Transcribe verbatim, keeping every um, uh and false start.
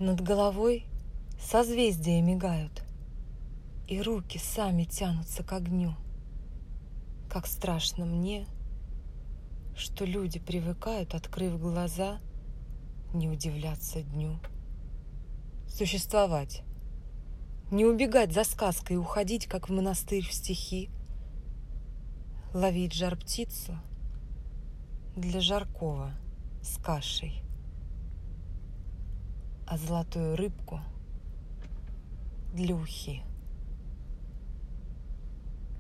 Над головой созвездия мигают, и руки сами тянутся к огню. Как страшно мне, что люди привыкают, открыв глаза, не удивляться дню. Существовать, не убегать за сказкой, уходить, как в монастырь в стихи, ловить жар-птицу для жаркого с кашей, а золотую рыбку для ухи.